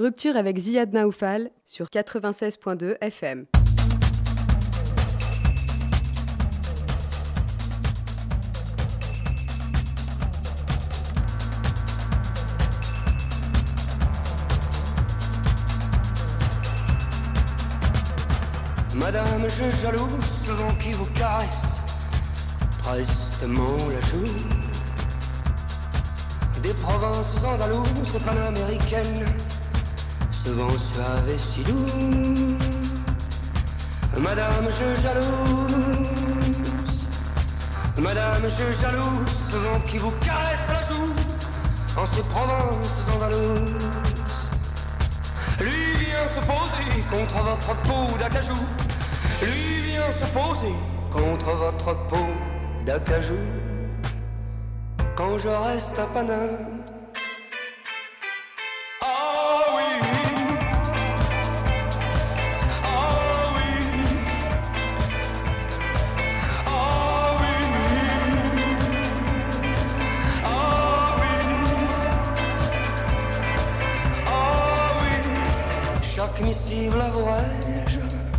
Rupture avec Ziad Naoufal sur 96.2 FM. Madame, je jalouse ce vent qui vous caresse prestement la joue. Des provinces andalouses et panaméricaines, ce vent suave et si doux. Madame, je jalouse. Madame, je jalouse ce vent qui vous caresse la joue en ces provinces andalouses. Lui vient se poser contre votre peau d'acajou. Lui vient se poser contre votre peau d'acajou. Quand je reste à Paname. Ah oui, ah oui, ah oui, ah oui, ah oui. Chaque missive l'avouerai-je,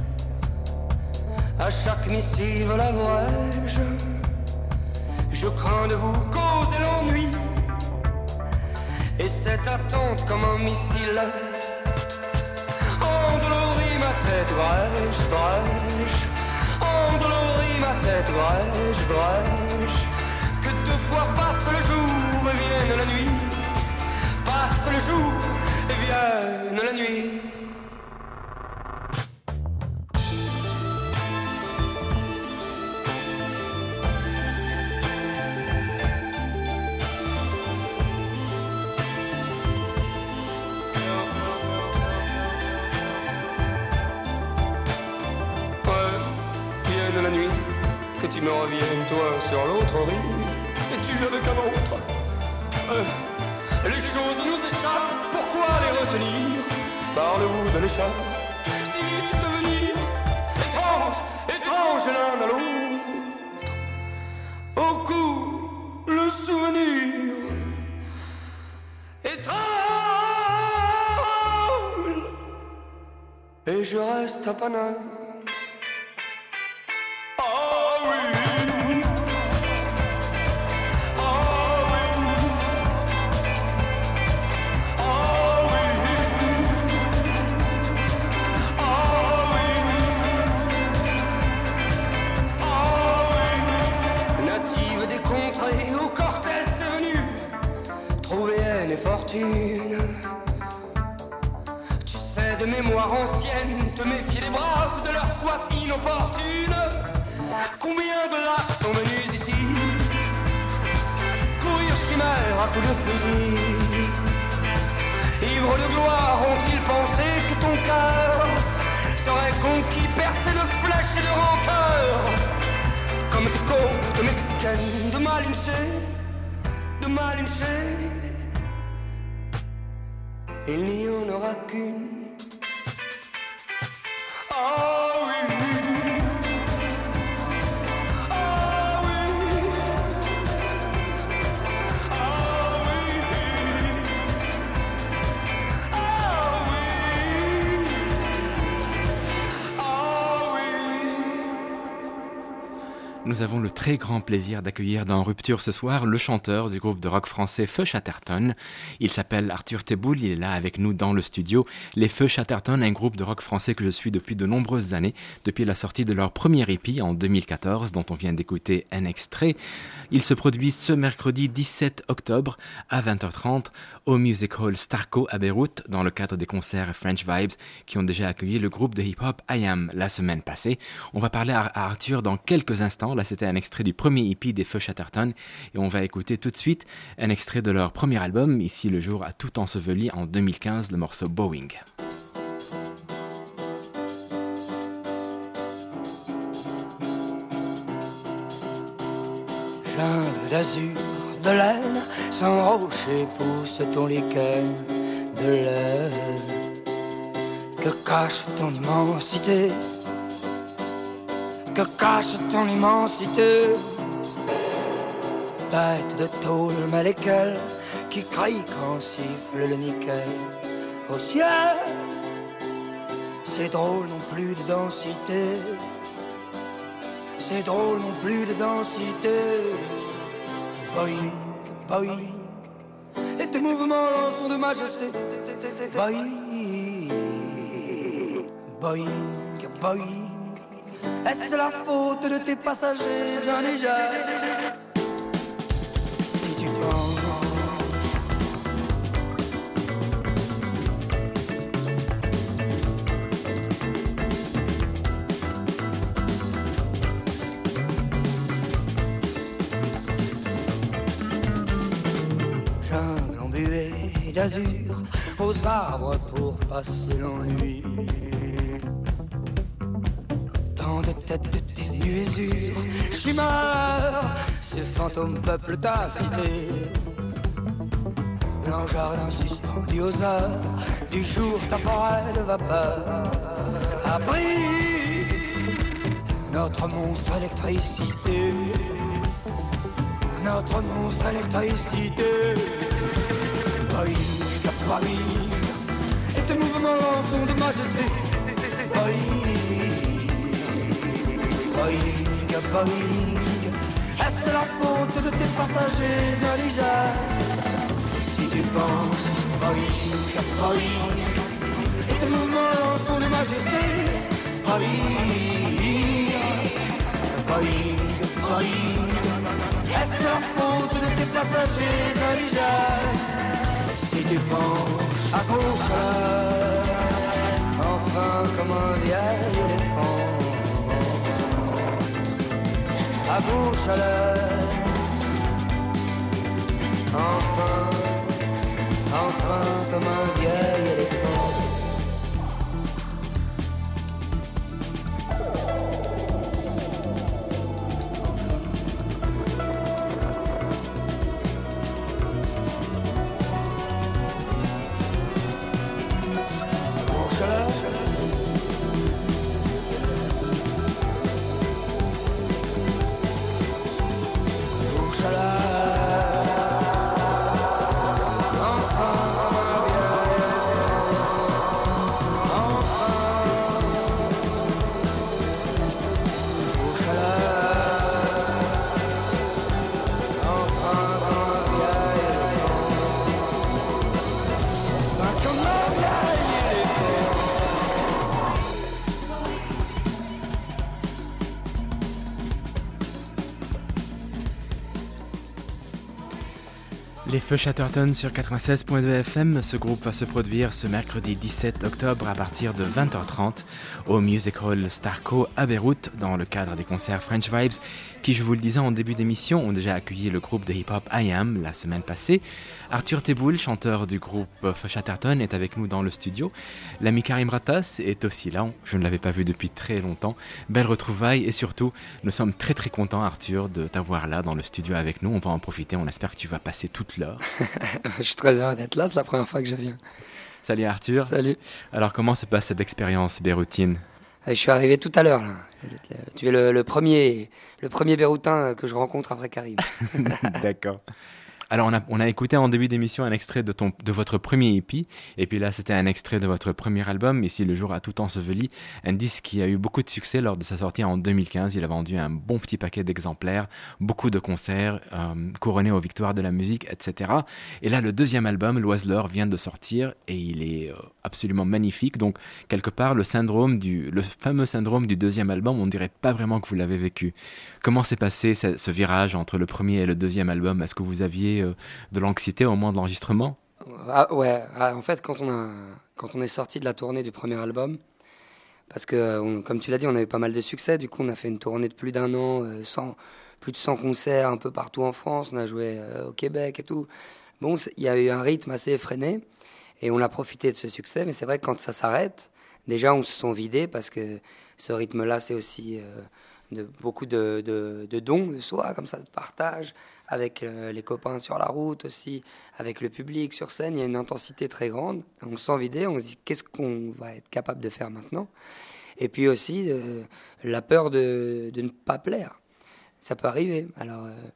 à chaque missive l'avouerai-je. Je crains de vous causer l'ennui, et cette attente comme un missile endolorit ma tête brèche, brèche, endolorit ma tête brèche, brèche. Que deux fois passe le jour et vienne la nuit, passe le jour et vienne la nuit. Tu me reviennes, toi, sur l'autre rive, et tu avec un autre. Les choses nous échappent, pourquoi les retenir par le bout de l'écharpe? Si vite devenir étrange, étrange l'un à l'autre. Au cou, le souvenir étrange. Et je reste à Paname. Fortune. Tu sais de mémoire ancienne te méfier des braves de leur soif inopportune. Combien de lâches sont venus ici courir chimère à coups de fusil? Ivres de gloire, ont-ils pensé que ton cœur serait conquis, percé de flèches et de rancœur, comme tes côtes mexicaines de Malinche, de Malinche? Il n'y en aura qu'une. Ah oui, ah oui, ah oui, ah oui, ah oui. Nous avons le très grand plaisir d'accueillir dans Rupture ce soir le chanteur du groupe de rock français Feu Chatterton. Il s'appelle Arthur Teboul, il est là avec nous dans le studio. Les Feu Chatterton, un groupe de rock français que je suis depuis de nombreuses années, depuis la sortie de leur premier EP en 2014, dont on vient d'écouter un extrait. Ils se produisent ce mercredi 17 octobre à 20h30 au Music Hall Starco à Beyrouth, dans le cadre des concerts French Vibes qui ont déjà accueilli le groupe de hip-hop I Am la semaine passée. On va parler à Arthur dans quelques instants. Là, c'était un extrait du premier EP des Feu Chatterton et on va écouter tout de suite un extrait de leur premier album, Ici le jour a tout enseveli en 2015, le morceau Boeing. Jungle d'azur, de laine, sans rocher pousse ton lichen de laine. Que cache ton immensité? Que cache ton immensité? Bête de tôle malécale qui crie quand siffle le nickel au ciel. C'est drôle non plus de densité. C'est drôle non plus de densité. Boing, boing. Et tes mouvements sont de majesté. Boing, boing, boing. Est-ce la faute de tes passagers indigènes? Si tu penses d'azur aux arbres pour passer l'ennui. Tant de têtes de tes nuésures, chimères, ces fantômes peuplent ta cité. Blanc jardin suspendu aux heures du jour, ta forêt de vapeur abrite notre monstre électricité. Notre monstre électricité. Boing, boing, et tes mouvements sont de majesté. Boing, boing, boing. Est-ce la faute de tes passagers indigènes? Si tu penses, boing, boing, et tes mouvements sont de majesté. Boing, boing, boing. Est-ce la faute de tes passagers indigènes? Si tu penches à gauche à l'heure, enfin comme un vieil éléphant. À gauche à l'heure, enfin, enfin comme un vieil éléphant. Les Feux Chatterton sur 96.2 FM, ce groupe va se produire ce mercredi 17 octobre à partir de 20h30 au Music Hall Starco à Beyrouth dans le cadre des concerts French Vibes qui, je vous le disais en début d'émission, ont déjà accueilli le groupe de hip-hop I Am la semaine passée. Arthur Teboul, chanteur du groupe Feux Chatterton, est avec nous dans le studio. L'ami Karim Rattas est aussi là, je ne l'avais pas vu depuis très longtemps. Belle retrouvaille et surtout, nous sommes très très contents Arthur de t'avoir là dans le studio avec nous. On va en profiter, on espère que tu vas passer toute l'heure. Je suis très heureux d'être là, c'est la première fois que je viens. Salut Arthur. Salut. Alors comment se passe cette expérience beyrouthine? Je suis arrivé tout à l'heure là. Tu es le premier Beyroutin que je rencontre après Karim. D'accord. Alors on a écouté en début d'émission un extrait de votre premier EP, et puis là c'était un extrait de votre premier album, Ici le jour a tout enseveli, un disque qui a eu beaucoup de succès lors de sa sortie en 2015. Il a vendu un bon petit paquet d'exemplaires, beaucoup de concerts, couronné aux victoires de la musique, etc. Et là le deuxième album, L'Oiseleur, vient de sortir et il est absolument magnifique. Donc quelque part le fameux syndrome du deuxième album, on dirait pas vraiment que vous l'avez vécu. Comment s'est passé ce virage entre le premier et le deuxième album? Est-ce que vous aviez de l'anxiété au moment de l'enregistrement? En fait, quand on est sorti de la tournée du premier album, parce que, comme tu l'as dit, on a eu pas mal de succès, du coup on a fait une tournée de plus d'1 an, plus de 100 concerts un peu partout en France, on a joué au Québec et tout. Bon, il y a eu un rythme assez effréné, et on a profité de ce succès, mais c'est vrai que quand ça s'arrête, déjà on se sent vidé, parce que ce rythme-là, c'est aussi... beaucoup de dons de soi, comme ça, de partage, avec les copains sur la route aussi, avec le public sur scène. Il y a une intensité très grande. On se sent vidé, on se dit qu'est-ce qu'on va être capable de faire maintenant. Et puis aussi la peur de ne pas plaire. Ça peut arriver. Alors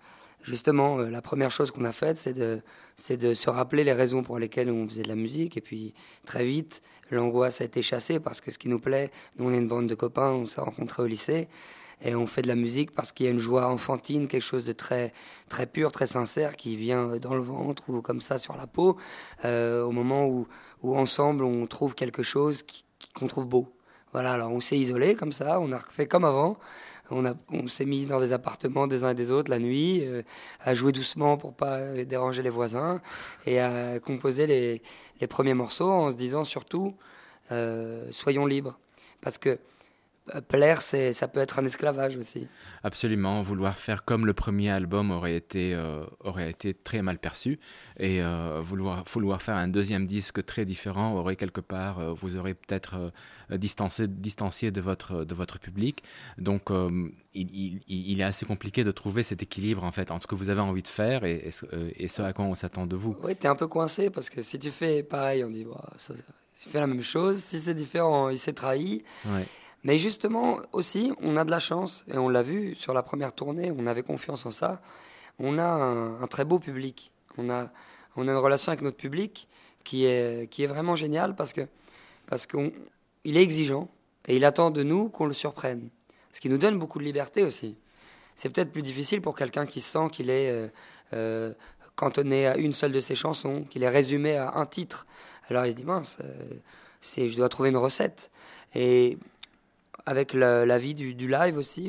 justement, la première chose qu'on a faite, c'est de se rappeler les raisons pour lesquelles on faisait de la musique. Et puis, très vite, l'angoisse a été chassée parce que ce qui nous plaît, nous, on est une bande de copains, on s'est rencontrés au lycée. Et on fait de la musique parce qu'il y a une joie enfantine, quelque chose de très, très pur, très sincère qui vient dans le ventre ou comme ça sur la peau, au moment où ensemble on trouve quelque chose qu'on trouve beau. Voilà, alors on s'est isolé comme ça, on a fait comme avant, on s'est mis dans des appartements des uns et des autres la nuit, à jouer doucement pour pas déranger les voisins et à composer les premiers morceaux en se disant surtout soyons libres. Parce que plaire, ça peut être un esclavage aussi. Absolument, vouloir faire comme le premier album aurait été très mal perçu, et vouloir faire un deuxième disque très différent aurait quelque part, vous aurez peut-être distancié de votre public. Donc il est assez compliqué de trouver cet équilibre en fait entre ce que vous avez envie de faire et ce à quoi on s'attend de vous. Oui, t'es un peu coincé parce que si tu fais pareil, on dit il fait la même chose. Si c'est différent, il s'est trahi. Ouais. Mais justement, aussi, on a de la chance, et on l'a vu sur la première tournée, on avait confiance en ça. On a un très beau public. On a une relation avec notre public qui est vraiment géniale parce qu'il est exigeant et il attend de nous qu'on le surprenne. Ce qui nous donne beaucoup de liberté aussi. C'est peut-être plus difficile pour quelqu'un qui sent qu'il est cantonné à une seule de ses chansons, qu'il est résumé à un titre. Alors il se dit, mince, je dois trouver une recette. Et avec la vie du live aussi,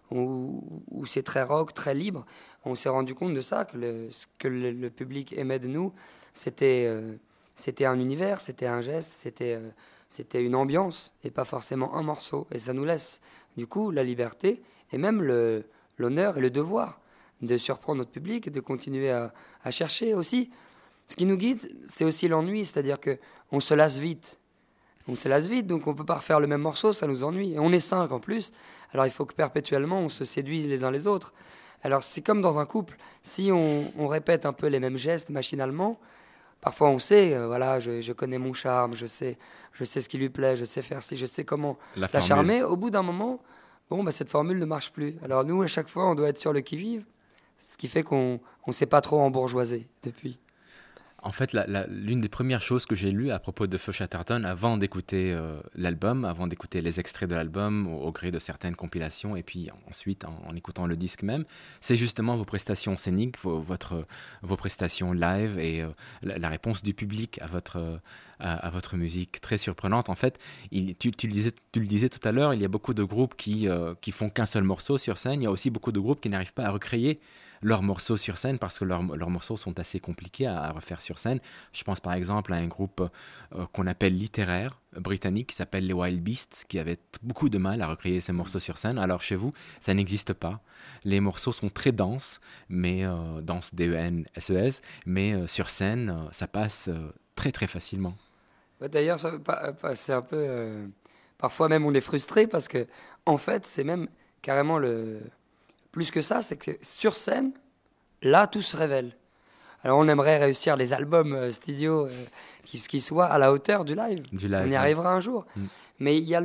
où c'est très rock, très libre, on s'est rendu compte de ça, que ce que le public aimait de nous, c'était un univers, c'était un geste, c'était une ambiance, et pas forcément un morceau. Et ça nous laisse, du coup, la liberté, et même l'honneur et le devoir de surprendre notre public, et de continuer à chercher aussi. Ce qui nous guide, c'est aussi l'ennui, c'est-à-dire qu'on se lasse vite. On se lasse vite, donc on ne peut pas refaire le même morceau, ça nous ennuie. Et on est 5 en plus, alors il faut que perpétuellement on se séduise les uns les autres. Alors c'est comme dans un couple, si on répète un peu les mêmes gestes machinalement, parfois on sait, voilà, je connais mon charme, je sais ce qui lui plaît, je sais faire ci, je sais comment la charmer. Au bout d'un moment, cette formule ne marche plus. Alors nous, à chaque fois, on doit être sur le qui-vive, ce qui fait qu'on ne s'est pas trop embourgeoisé depuis. En fait, l'une des premières choses que j'ai lues à propos de Feu Chatterton, avant d'écouter l'album, avant d'écouter les extraits de l'album au gré de certaines compilations, et puis ensuite en écoutant le disque même, c'est justement vos prestations scéniques, vos prestations live et la réponse du public à votre musique très surprenante. En fait, tu le disais tout à l'heure, il y a beaucoup de groupes qui font qu'un seul morceau sur scène. Il y a aussi beaucoup de groupes qui n'arrivent pas à recréer leurs morceaux sur scène parce que leurs morceaux sont assez compliqués à refaire sur scène. Je pense par exemple à un groupe qu'on appelle littéraire britannique qui s'appelle les Wild Beasts, qui avait beaucoup de mal à recréer ces morceaux sur scène. Alors chez vous, ça n'existe pas. Les morceaux sont très denses, mais denses D-E-N-S-E-S, mais sur scène, ça passe très très facilement. D'ailleurs, c'est un peu... parfois même on est frustré parce que en fait, c'est même carrément plus que ça, c'est que sur scène, là, tout se révèle. Alors, on aimerait réussir les albums studio qui soient à la hauteur du live. On y arrivera un jour. Mais il y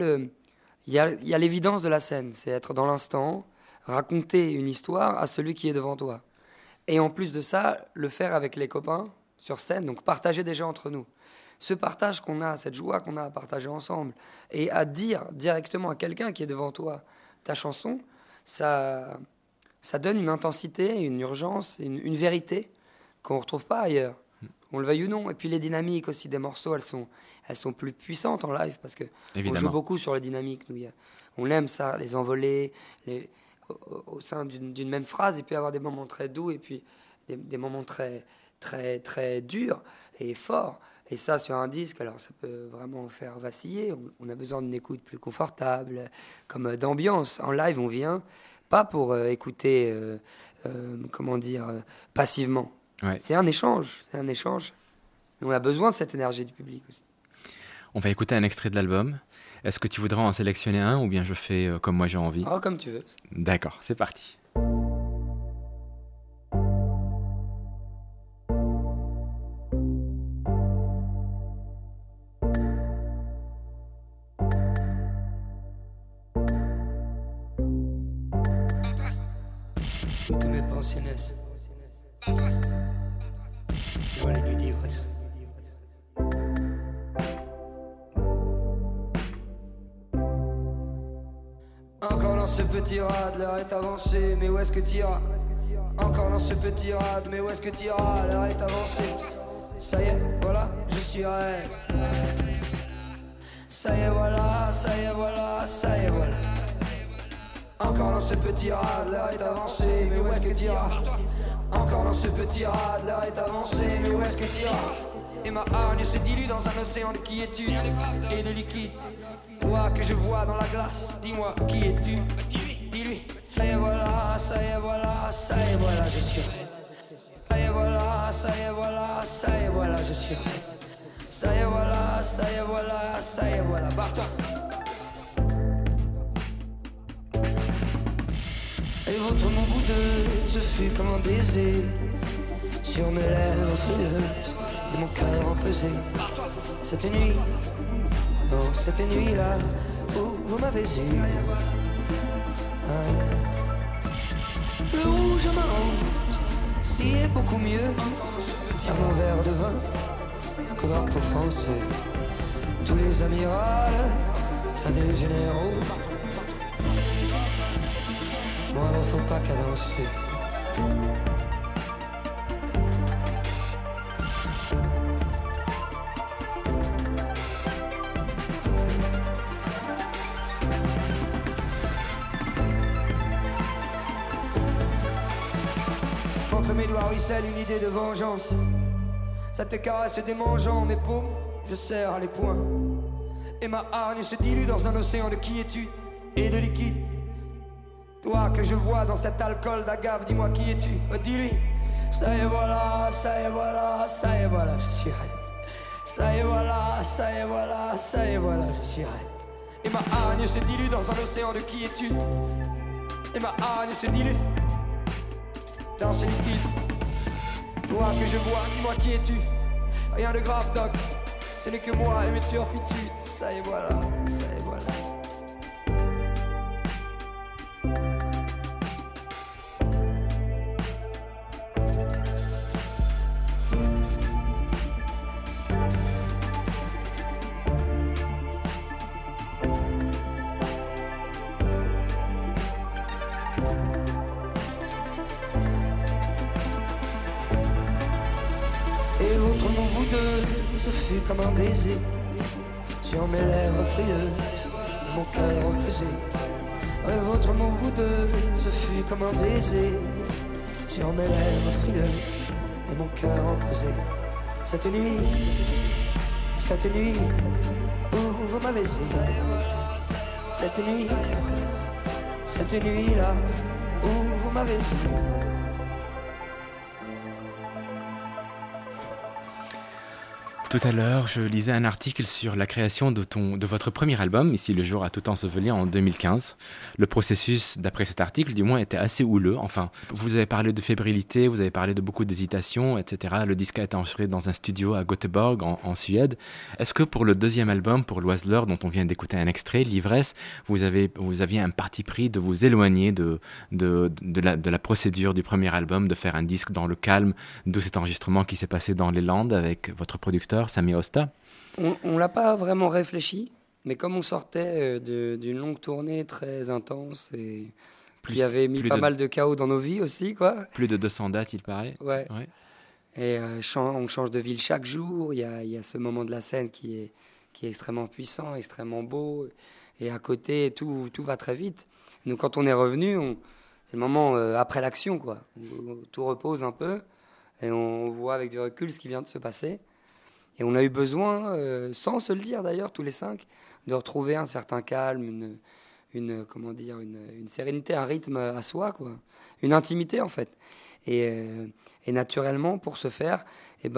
a l'évidence de la scène. C'est être dans l'instant, raconter une histoire à celui qui est devant toi. Et en plus de ça, le faire avec les copains sur scène, donc partager déjà entre nous. Ce partage qu'on a, cette joie qu'on a à partager ensemble, et à dire directement à quelqu'un qui est devant toi ta chanson, ça donne une intensité, une urgence, une vérité qu'on ne retrouve pas ailleurs, on le veuille ou non. Et puis les dynamiques aussi des morceaux, elles sont plus puissantes en live parce qu'on joue beaucoup sur les dynamiques. Nous, on aime ça, les envolées, au sein d'une même phrase, il peut y avoir des moments très doux et puis des moments très, très, très durs et forts. Et ça, sur un disque, alors ça peut vraiment faire vaciller. On a besoin d'une écoute plus confortable, comme d'ambiance. En live, on vient pas pour écouter, passivement. Ouais. C'est un échange. On a besoin de cette énergie du public aussi. On va écouter un extrait de l'album. Est-ce que tu voudras en sélectionner un ou bien je fais comme moi j'ai envie ? Oh, comme tu veux. D'accord, c'est parti. Toutes mes pensionnesses fois les nuits d'ivresse. Encore dans ce petit rad, l'heure est avancée, mais où est-ce que t'iras? Encore dans ce petit rad, mais où est-ce que t'iras? L'heure est avancée. Ça y est, voilà, je suis raide. Ça y est, voilà, ça y est, voilà, ça y est, voilà. Encore dans ce petit rad, l'heure est avancée, mais où est-ce que t'iras? Encore dans ce petit rad, l'heure est avancée, mais où est-ce que t'iras? Et ma hargne se dilue dans un océan de quiétude et de liquide. Toi que je vois dans la glace, dis-moi qui es-tu? Dis-lui. Ça y est, voilà, ça y est, voilà, ça y est, voilà, je suis raide. Ça y est, voilà, ça y est, voilà, ça y est, voilà, je suis raide. Ça y est, voilà, ça y est, voilà, ça y est, voilà, barre-toi. Et votre mon boudeuse fut comme un baiser sur mes lèvres frileuses et mon cœur empesé. Cette nuit, oh, cette nuit-là où vous m'avez eu. Le rouge à ma honte, si est beaucoup mieux à mon verre de vin qu'au drapeau français. Tous les amirals, ça des généraux. Moi, ne faut pas cadencer. Entre mes doigts ruisselle une idée de vengeance. Ça te caresse démangeant mes paumes, je serre les poings. Et ma hargne se dilue dans un océan de quiétude et de liquide. Toi que je vois dans cet alcool d'agave, dis-moi qui es-tu? Dis-lui. Ça y est voilà, ça y est voilà, ça y est voilà, je suis raide. Ça y est voilà, ça y est voilà, ça y est voilà, je suis raide. Et ma hargne se dilue dans un océan de quiétude. Et ma hargne se dilue dans ce liquide. Toi que je vois, dis-moi qui es-tu? Rien de grave, doc. Ce n'est que moi et mes turpitudes. Ça y est voilà, ça y est voilà. Ce fut comme un baiser sur mes lèvres frileuses et mon cœur empesé. Et votre mot boudeux, ce fut comme un baiser sur mes lèvres frileuses et mon cœur empesé. Cette nuit où vous m'avez eu. Cette nuit-là où vous m'avez eu. Tout à l'heure, je lisais un article sur la création de votre premier album, Ici le jour a tout enseveli, en 2015. Le processus, d'après cet article, du moins, était assez houleux. Enfin, vous avez parlé de fébrilité, vous avez parlé de beaucoup d'hésitation, etc. Le disque a été enregistré dans un studio à Göteborg, en Suède. Est-ce que pour le deuxième album, pour L'Oiseleur, dont on vient d'écouter un extrait, L'ivresse, vous aviez un parti pris de vous éloigner de la procédure du premier album, de faire un disque dans le calme, d'où cet enregistrement qui s'est passé dans les Landes avec votre producteur Sami Osta? On l'a pas vraiment réfléchi, mais comme on sortait d'une longue tournée très intense et qui avait mis pas mal de chaos dans nos vies aussi, quoi. Plus de 200 dates, il paraît. Ouais. Et on change de ville chaque jour. Il y a ce moment de la scène qui est extrêmement puissant, extrêmement beau. Et à côté, tout va très vite. Donc quand on est revenu, c'est le moment après l'action, quoi. Tout repose un peu et on voit avec du recul ce qui vient de se passer. Et on a eu besoin, sans se le dire d'ailleurs, tous les 5, de retrouver un certain calme, une sérénité, un rythme à soi, quoi. Une intimité, en fait. Et naturellement, pour ce faire, on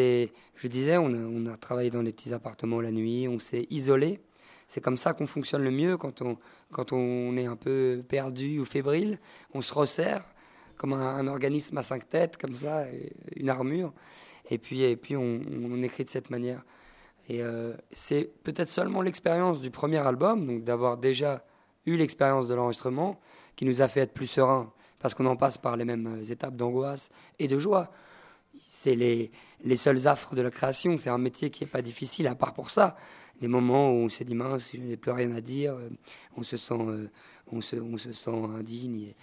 a travaillé dans les petits appartements la nuit, on s'est isolé. C'est comme ça qu'on fonctionne le mieux quand on est un peu perdu ou fébrile. On se resserre comme un organisme à 5 têtes, comme ça, une armure. Et puis on écrit de cette manière. Et c'est peut-être seulement l'expérience du premier album, donc d'avoir déjà eu l'expérience de l'enregistrement, qui nous a fait être plus sereins, parce qu'on en passe par les mêmes étapes d'angoisse et de joie. c'est les seuls affres de la création. C'est un métier qui n'est pas difficile, à part pour ça. Des moments où on se dit, mince, je n'ai plus rien à dire, on se sent indigne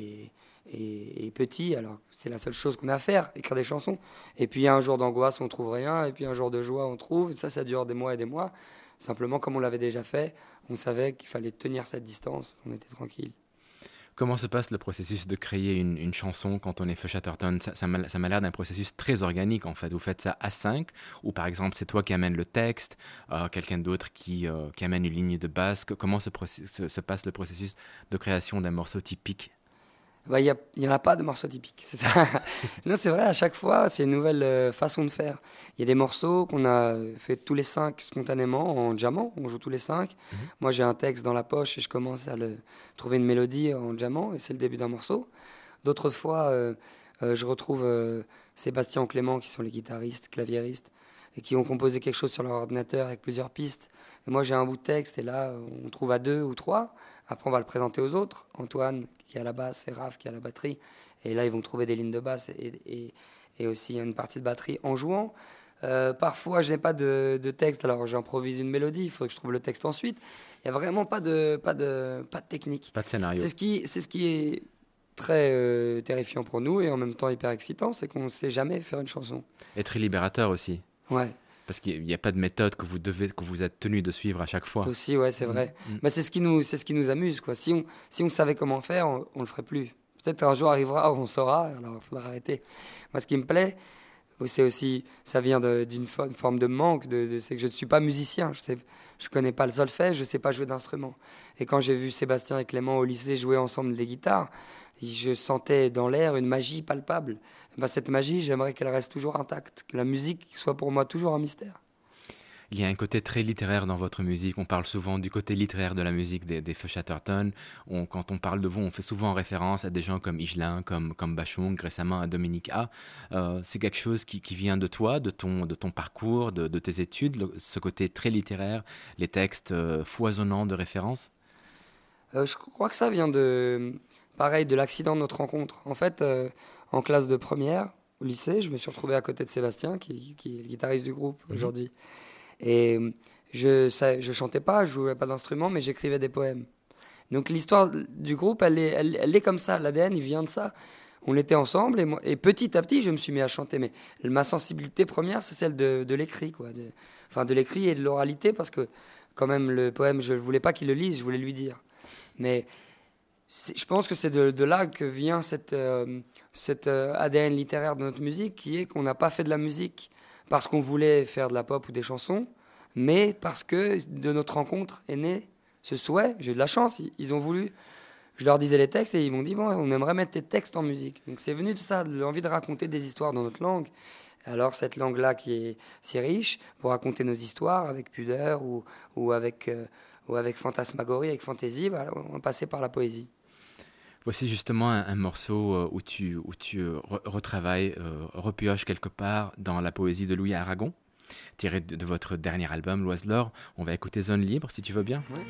et petit, alors c'est la seule chose qu'on a à faire, écrire des chansons. Et puis un jour d'angoisse, on trouve rien, et puis un jour de joie, on trouve. Et ça dure des mois et des mois. Simplement, comme on l'avait déjà fait, on savait qu'il fallait tenir cette distance, on était tranquille. Comment se passe le processus de créer une chanson quand on est Feu Chatterton? Ça m'a l'air d'un processus très organique en fait. Vous faites ça à 5, ou par exemple c'est toi qui amène le texte, quelqu'un d'autre qui amène une ligne de basse. Comment se passe le processus de création d'un morceau typique? Il n'y en a pas de morceaux typiques, c'est ça. Non, c'est vrai, à chaque fois, c'est une nouvelle façon de faire. Il y a des morceaux qu'on a fait tous les 5 spontanément, en jammant, on joue tous les 5. Moi, j'ai un texte dans la poche et je commence à trouver une mélodie en jammant, et c'est le début d'un morceau. D'autres fois, je retrouve Sébastien Clément, qui sont les guitaristes, claviéristes, et qui ont composé quelque chose sur leur ordinateur avec plusieurs pistes. Et moi, j'ai un bout de texte, et là, on trouve à 2 ou 3. Après, on va le présenter aux autres. Antoine, qui est à la basse, et Raph, qui est à la batterie. Et là, ils vont trouver des lignes de basse et aussi une partie de batterie en jouant. Parfois, je n'ai pas de texte, alors j'improvise une mélodie. Il faut que je trouve le texte ensuite. Il n'y a vraiment pas de technique. Pas de scénario. C'est ce qui est très terrifiant pour nous et en même temps hyper excitant, c'est qu'on ne sait jamais faire une chanson. Et très libérateur aussi. Ouais. Parce qu'il n'y a pas de méthode que vous êtes tenu de suivre à chaque fois. Aussi, ouais, c'est vrai. Mais c'est ce qui nous amuse, quoi. Si on savait comment faire, on le ferait plus. Peut-être un jour arrivera où on saura, alors il faudra arrêter. Moi, ce qui me plaît, c'est aussi, ça vient d'une forme de manque, c'est que je ne suis pas musicien. Je connais pas le solfège, je sais pas jouer d'instrument. Et quand j'ai vu Sébastien et Clément au lycée jouer ensemble des guitares, je sentais dans l'air une magie palpable. Cette magie, j'aimerais qu'elle reste toujours intacte, que la musique soit pour moi toujours un mystère. Il y a un côté très littéraire dans votre musique. On parle souvent du côté littéraire de la musique des Feu Chatterton. Quand on parle de vous, on fait souvent référence à des gens comme Higelin, comme Bachung, récemment à Dominique A. C'est quelque chose qui vient de toi, de ton parcours, de tes études, ce côté très littéraire, les textes foisonnants de références? Je crois que ça vient de l'accident de notre rencontre. En fait, en classe de première, au lycée, je me suis retrouvé à côté de Sébastien, qui est le guitariste du groupe aujourd'hui. Et je chantais pas, je jouais pas d'instrument, mais j'écrivais des poèmes. Donc l'histoire du groupe, elle est comme ça. L'ADN, il vient de ça. On était ensemble et petit à petit, je me suis mis à chanter. Mais ma sensibilité première, c'est celle de l'écrit, quoi. De l'écrit et de l'oralité, parce que quand même, le poème, je ne voulais pas qu'il le lise, je voulais lui dire. Mais je pense que c'est de là que vient cet ADN littéraire de notre musique, qui est qu'on n'a pas fait de la musique parce qu'on voulait faire de la pop ou des chansons, mais parce que de notre rencontre est né ce souhait. J'ai eu de la chance, ils ont voulu. Je leur disais les textes et ils m'ont dit, bon, on aimerait mettre tes textes en musique. Donc c'est venu de ça, de l'envie de raconter des histoires dans notre langue. Alors cette langue-là qui est si riche, pour raconter nos histoires avec pudeur ou avec fantasmagorie, avec fantaisie, on passait par la poésie. Voici justement un morceau où tu retravailles, repioches quelque part dans la poésie de Louis Aragon, tiré de votre dernier album, L'Oiseleur. On va écouter Zone Libre, si tu veux bien. Oui.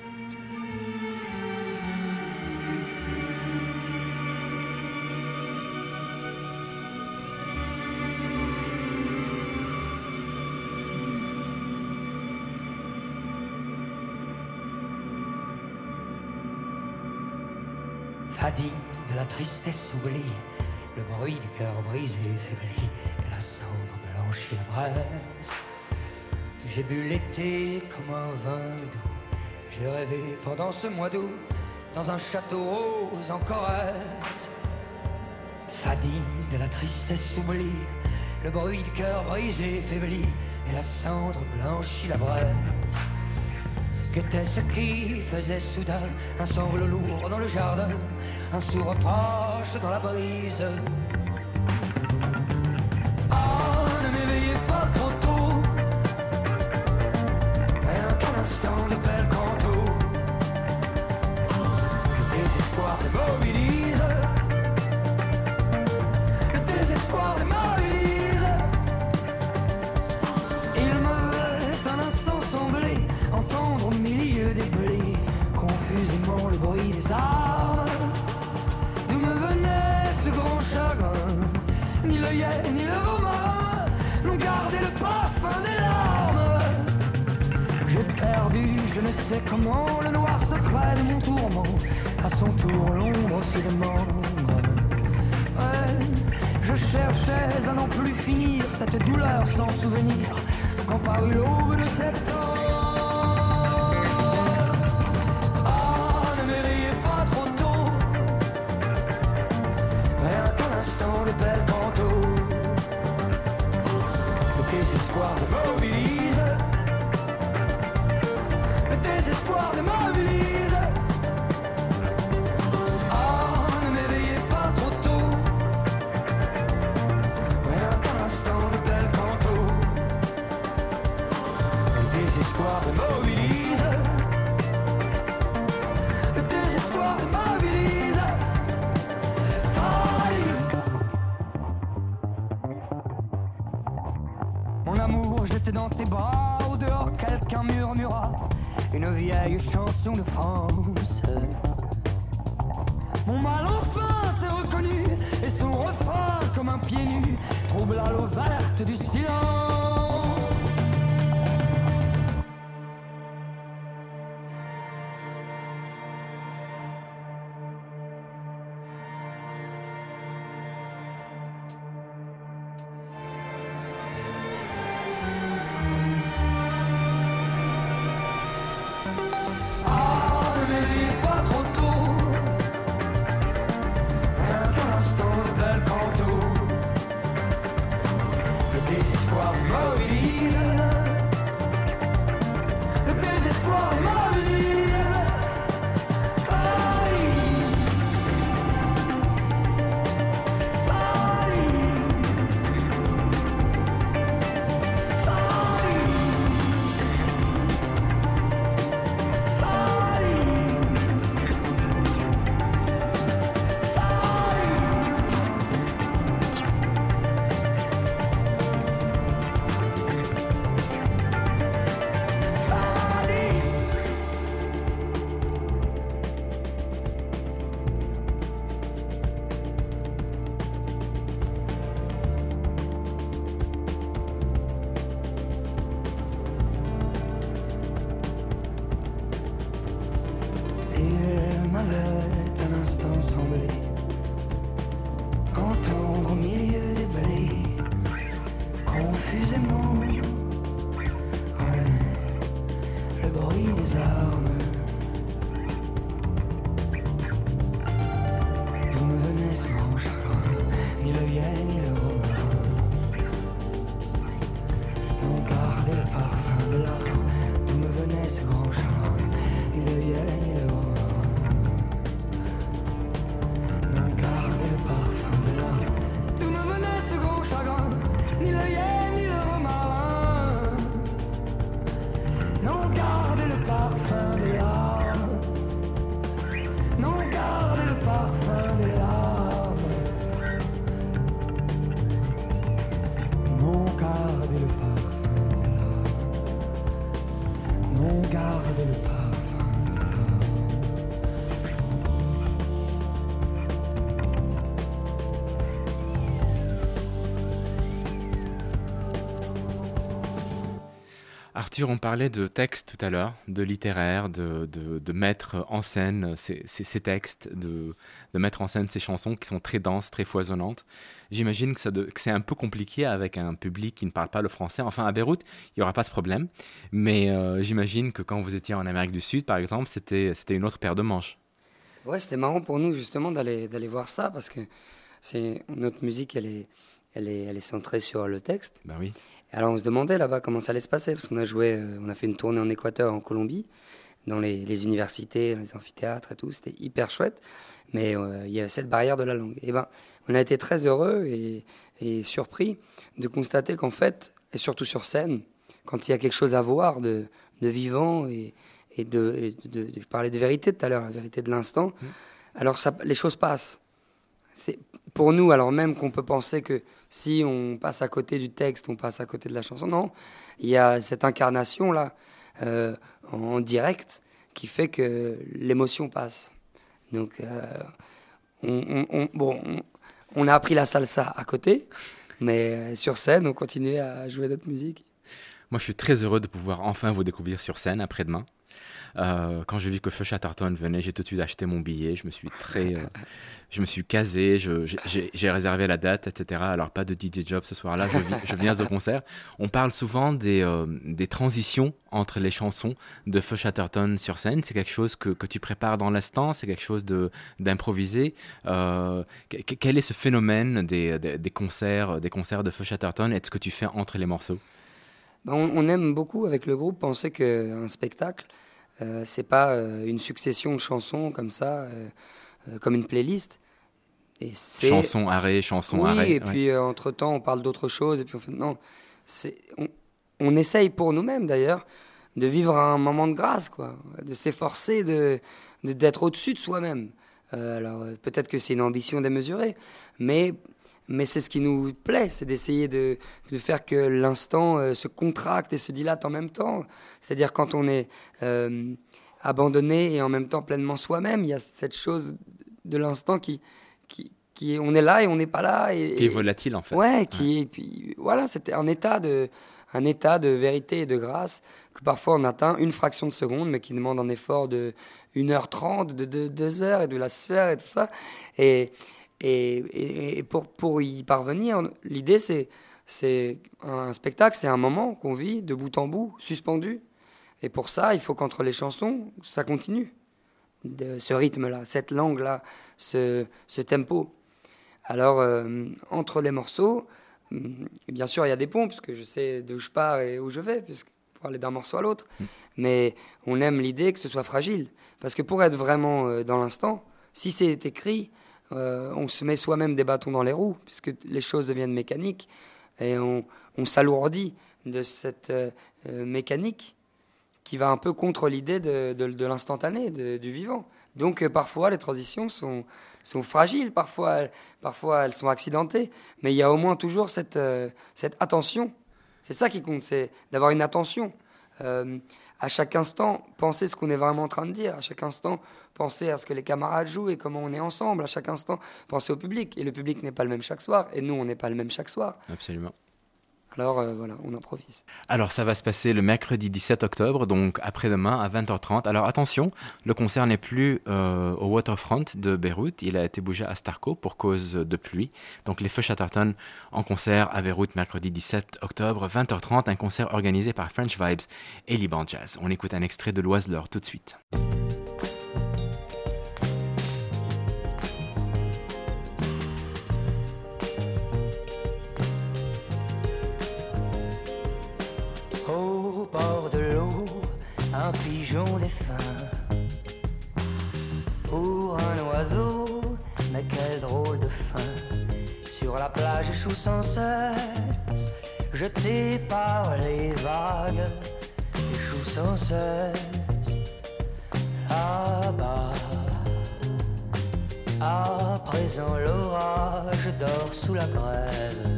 Fadigue de la tristesse oubliée, le bruit du cœur brisé et faibli, et la cendre blanchit la braise. J'ai bu l'été comme un vin doux, j'ai rêvé pendant ce mois d'août, dans un château rose en Corrèze. Fadigue de la tristesse oubliée, le bruit du cœur brisé et faibli, et la cendre blanchit la braise. Qu'était-ce qui faisait soudain un sanglot lourd dans le jardin, un sourd reproche dans la brise? Oh, ne m'éveillez pas trop tôt, rien qu'un instant de bel canto. Le désespoir les mobilise, le désespoir les mobilise. Il me un instant semblé entendre au milieu des blés confusément le bruit des armes. D'où me venait ce grand chagrin? perdu, je ne sais comment, le noir secret de mon tourment. À son tour, l'ombre se demande. Ouais, je cherchais à n'en plus finir cette douleur sans souvenir, quand parut l'aube de septembre. Ah, ne m'éveillez pas trop tôt, rien qu'un instant de bel canto. Le désespoir me mobilise, le désespoir me mobilise. Ah, ne m'éveillez pas trop tôt, rien qu'un instant de bel canto. Le désespoir me mobilise, le désespoir me mobilise. Folie. Mon amour, j'étais dans tes bras, au dehors quelqu'un murmura une vieille chanson de France. Mon mal enfin s'est reconnu, et son refrain comme un pied nu troubla l'eau verte du silence. Ah, ne m'éveillez pas trop tôt, rien qu'un instant de bel canto. Le désespoir m'immobilise, le désespoir m'immobilise. Paris, Paris, il m'avait un instant semblé entendre au milieu des blés confusément, ouais, le bruit des armes. D'où me venait ce grand chagrin, ni le yen ni le romain, non gardez le parfum de l'art. D'où me venait ce grand chagrin, ni le yen ni le romain. Non gardez le parfum de l'art. D'où me venait ce grand chagrin, ni le yen ni le romarin. Non gardez le parfum de l'art. Non gardez le parfum de l'art. Non gardez le parfum de l'art. Non gardez le parfum de l'art. Arthur, on parlait de texte tout à l'heure, de littéraire, de mettre en scène ces textes, de mettre en scène ces chansons qui sont très denses, très foisonnantes. J'imagine que c'est un peu compliqué avec un public qui ne parle pas le français. Enfin, à Beyrouth, il n'y aura pas ce problème. Mais j'imagine que quand vous étiez en Amérique du Sud, par exemple, c'était une autre paire de manches. Ouais, c'était marrant pour nous justement d'aller voir ça parce que notre musique, elle est centrée sur le texte. Ben oui. Alors on se demandait là-bas comment ça allait se passer parce qu'on a fait une tournée en Équateur, en Colombie, dans les universités, dans les amphithéâtres et tout. C'était hyper chouette, mais il y avait cette barrière de la langue. Et ben, on a été très heureux et surpris de constater qu'en fait, et surtout sur scène, quand il y a quelque chose à voir de vivant et je parlais de vérité tout à l'heure, la vérité de l'instant, alors les choses passent. C'est pour nous, alors même qu'on peut penser que si on passe à côté du texte, on passe à côté de la chanson, non. Il y a cette incarnation-là, en direct, qui fait que l'émotion passe. Donc, on a appris la salsa à côté, mais sur scène, on continue à jouer notre musique. Moi, je suis très heureux de pouvoir enfin vous découvrir sur scène après-demain. Quand j'ai vu que Feu Chatterton venait, j'ai tout de suite acheté mon billet. Je me suis casé, j'ai réservé la date, etc. Alors pas de DJ job ce soir-là, je viens au concert. On parle souvent des transitions entre les chansons de Feu Chatterton sur scène. C'est quelque chose que tu prépares dans l'instant, c'est quelque chose d'improvisé. Quel est ce phénomène des concerts de Feu Chatterton et de ce que tu fais entre les morceaux? On aime beaucoup avec le groupe penser qu'un spectacle, c'est pas une succession de chansons comme ça, comme une playlist. Et chanson, arrêt, chanson, arrêt. Oui, et puis entre-temps, on parle d'autre chose. Et puis non, on essaye pour nous-mêmes d'ailleurs de vivre un moment de grâce, quoi, de s'efforcer d'être au-dessus de soi-même. Alors peut-être que c'est une ambition démesurée, mais c'est ce qui nous plaît, c'est d'essayer de faire que l'instant se contracte et se dilate en même temps. C'est-à-dire quand on est abandonné et en même temps pleinement soi-même, il y a cette chose de l'instant qui on est là et on n'est pas là. Qui est volatile en fait. Ouais, et puis voilà, c'était un état de vérité et de grâce que parfois on atteint une fraction de seconde, mais qui demande un effort de 1h30, de 2 heures et de la sueur et tout ça. Et pour y parvenir, l'idée c'est un spectacle, c'est un moment qu'on vit de bout en bout, suspendu. Et pour ça, il faut qu'entre les chansons, ça continue. Ce rythme-là, cette langue-là, ce tempo. Alors, entre les morceaux, bien sûr, il y a des ponts, puisque je sais d'où je pars et où je vais, pour aller d'un morceau à l'autre. Mais on aime l'idée que ce soit fragile. Parce que pour être vraiment dans l'instant, si c'est écrit, on se met soi-même des bâtons dans les roues, puisque les choses deviennent mécaniques, et on s'alourdit de cette mécanique qui va un peu contre l'idée de l'instantané, du vivant. Donc parfois les transitions sont fragiles, parfois elles sont accidentées, mais il y a au moins toujours cette attention. C'est ça qui compte, c'est d'avoir une attention. À chaque instant, penser ce qu'on est vraiment en train de dire. À chaque instant, penser à ce que les camarades jouent et comment on est ensemble. À chaque instant, penser au public. Et le public n'est pas le même chaque soir. Et nous, on n'est pas le même chaque soir. Absolument. Alors voilà, on improvise. Alors ça va se passer le mercredi 17 octobre, donc après-demain à 20h30. Alors attention, le concert n'est plus au Waterfront de Beyrouth, il a été bougé à Starco pour cause de pluie. Donc les Feu Chatterton en concert à Beyrouth mercredi 17 octobre, 20h30, un concert organisé par French Vibes et Liban Jazz. On écoute un extrait de l'Oiseleur tout de suite. Au bord de l'eau, un pigeon défunt. Pour un oiseau, mais quel drôle de fin. Sur la plage échoue sans cesse, jeté par les vagues, échoue sans cesse. Là-bas, à présent l'orage dort sous la grève.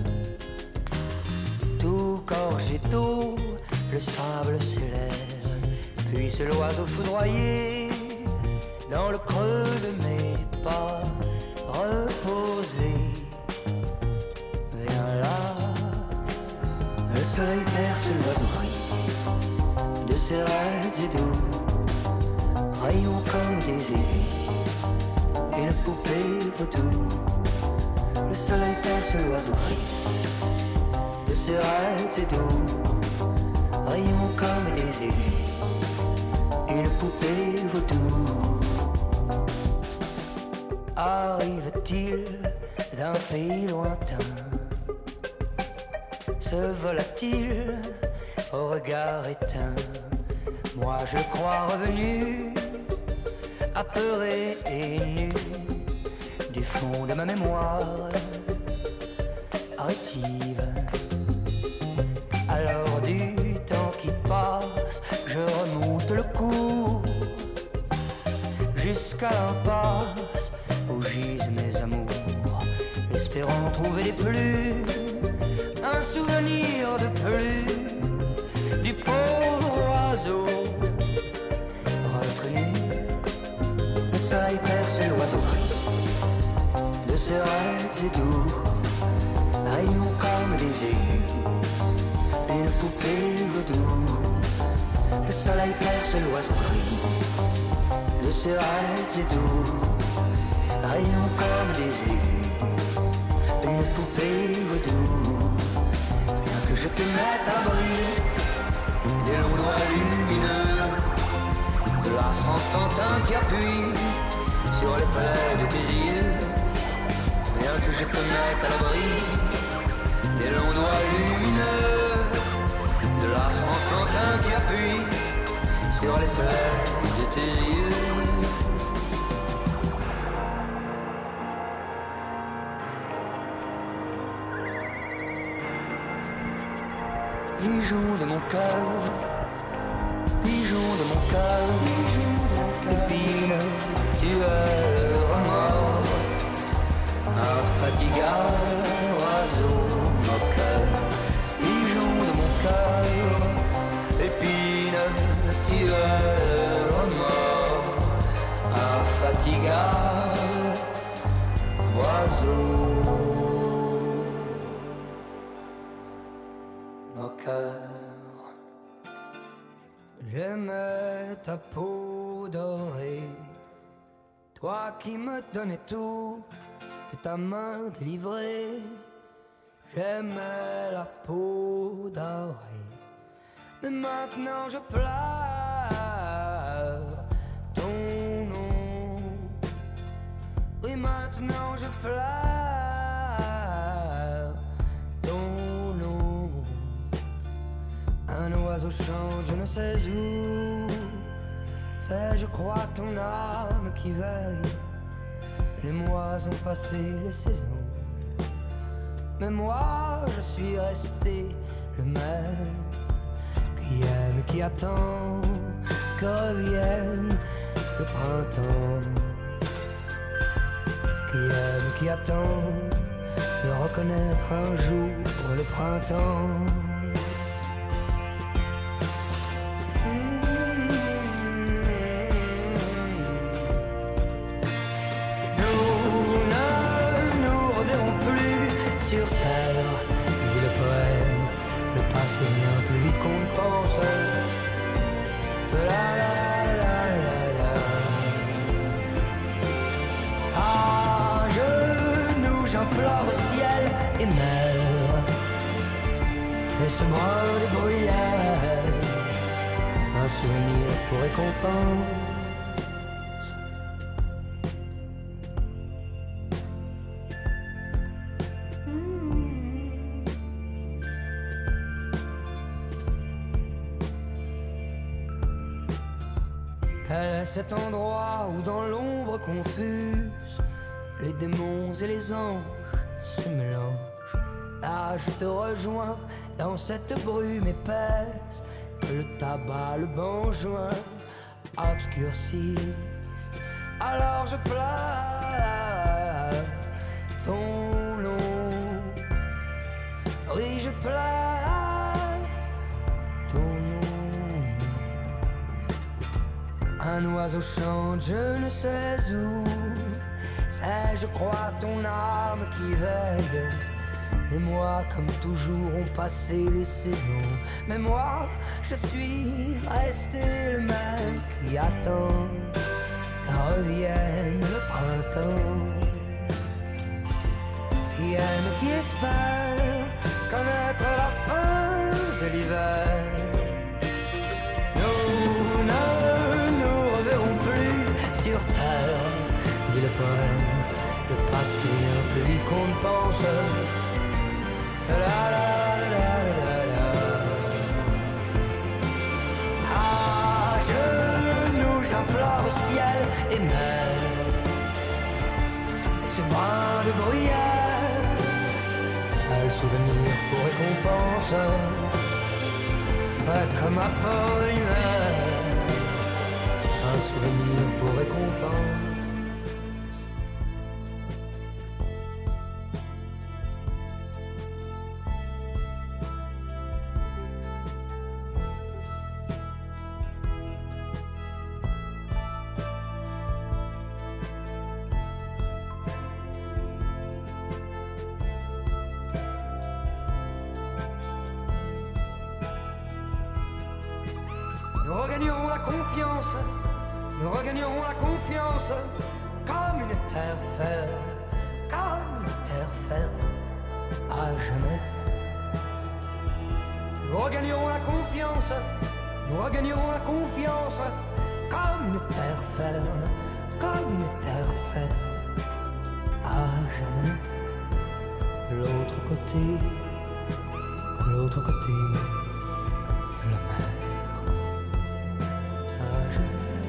Tout gorgé d'eau, le sable s'élève, puis c'est l'oiseau foudroyé dans le creux de mes pas, reposé. Viens là, le soleil perce l'oiseau gris de ses raids et doux, rayons comme des aiguilles, une poupée vaudou. Le soleil perce l'oiseau gris de ses raids et doux, rayons comme des aiguilles, une poupée vaudou. Arrive-t-il d'un pays lointain? Se vola-t-il au regard éteint? Moi je crois revenu, apeuré et nu, du fond de ma mémoire rétive. Alors du temps qui passe, je remonte le cours jusqu'à l'impasse où gisent mes amours, espérant trouver des plumes, un souvenir de plus du pauvre oiseau reconnu. Le soleil perce l'oiseau gris de ses raids et doux, rayons comme des aiguilles, une poupée vaudou. Le soleil perce l'oiseau gris de ses raies et doux, rayons comme des aiguilles, une poupée vaudou. Viens que je te mette à briller des longs doigts lumineux, de l'astre enfantin qui appuie sur les plaies de tes yeux. Viens que je te mette à l'abri des longs doigts lumineux, de l'astre enfantin qui appuie sur les plaies de tes yeux. Pigeon de mon cœur, pigeon de mon cœur, épine, tu es le remords, infatigable oiseau moqueur. Pigeon de mon cœur, épine, tu es le remords, infatigable oiseau moqueur. J'aimais ta peau dorée, toi qui me donnais tout de ta main délivrée. J'aimais la peau dorée, mais maintenant je pleure ton nom. Oui, maintenant je pleure ton nom. Un oiseau chante, je ne sais où. C'est, je crois, ton âme qui veille. Les mois ont passé, les saisons, mais moi je suis resté le même, qui aime, qui attend que revienne le printemps, qui aime, qui attend de reconnaître un jour le printemps. Sur terre, dit le poème, le passé vient plus vite qu'on ne pense. La la la la la. À genoux, j'implore ciel et mer, et ce brin de bruyère, un souvenir pour récompense. Quel est cet endroit où dans l'ombre confuse les démons et les anges se mélangent? Là je te rejoins dans cette brume épaisse que le tabac, le benjoin obscurcissent. Alors je pleure ton nom, oui je pleure ton nom. Un oiseau chante, je ne sais où. C'est, je crois, ton âme qui veille. Les mois, comme toujours, ont passé les saisons. Mais moi, je suis resté le même qui attend qu'en revienne le printemps, qui aime, qui espère connaître la fin de l'hiver. Sur terre, dit le poème, le passé vient plus vite qu'on ne pense. La la la la la la. À genoux, j'implore ciel et mer, et ce brin de bruyère, seul souvenir pour récompense, ouais, comme Apollinaire. Un souvenir pour récompense. regagnerons la confiance, nous regagnerons la confiance, comme une terre ferme, comme une terre ferme, à jamais. Nous regagnerons la confiance, nous regagnerons la confiance, comme une terre ferme, comme une terre ferme, à jamais. De l'autre côté de la mer, à jamais.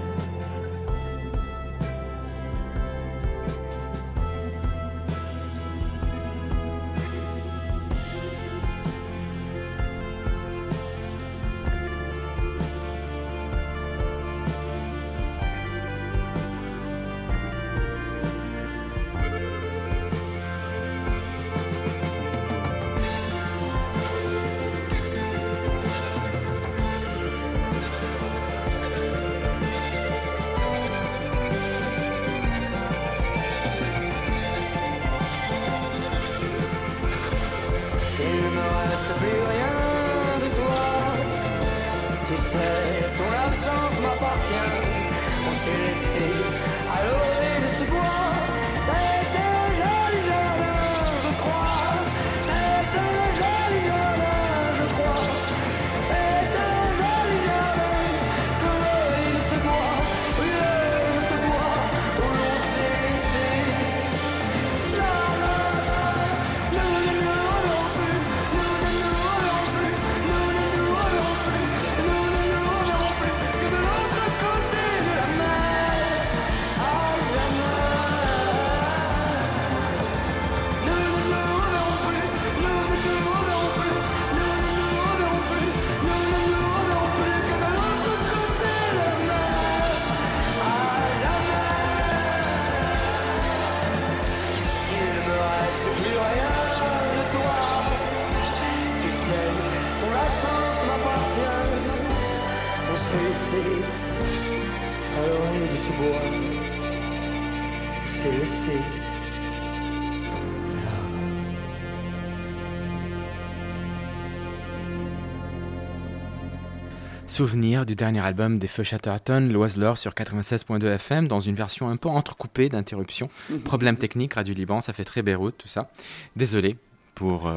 Souvenir du dernier album des Feux Chatterton, L'Oiseleur sur 96.2 FM, dans une version un peu entrecoupée d'interruptions. Problème technique, Radio Liban, ça fait très Beyrouth, tout ça. Désolé pour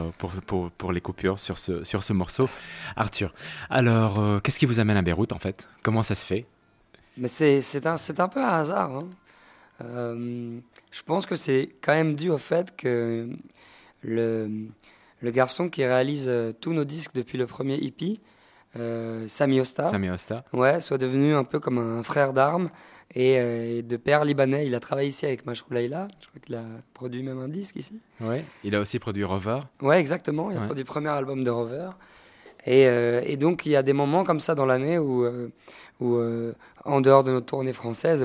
les coupures sur ce morceau. Arthur, alors, qu'est-ce qui vous amène à Beyrouth, en fait? Comment ça se fait? Mais c'est un peu un hasard. Hein. Je pense que c'est quand même dû au fait que le garçon qui réalise tous nos disques depuis le premier EP, Sami Osta, ouais, soit devenu un peu comme un frère d'armes et de père libanais. Il a travaillé ici avec Mashrou Leila, je crois qu'il a produit même un disque ici. Ouais, il a aussi produit Rover. Ouais, exactement, il a produit le premier album de Rover. Et donc il y a des moments comme ça dans l'année où en dehors de notre tournée française,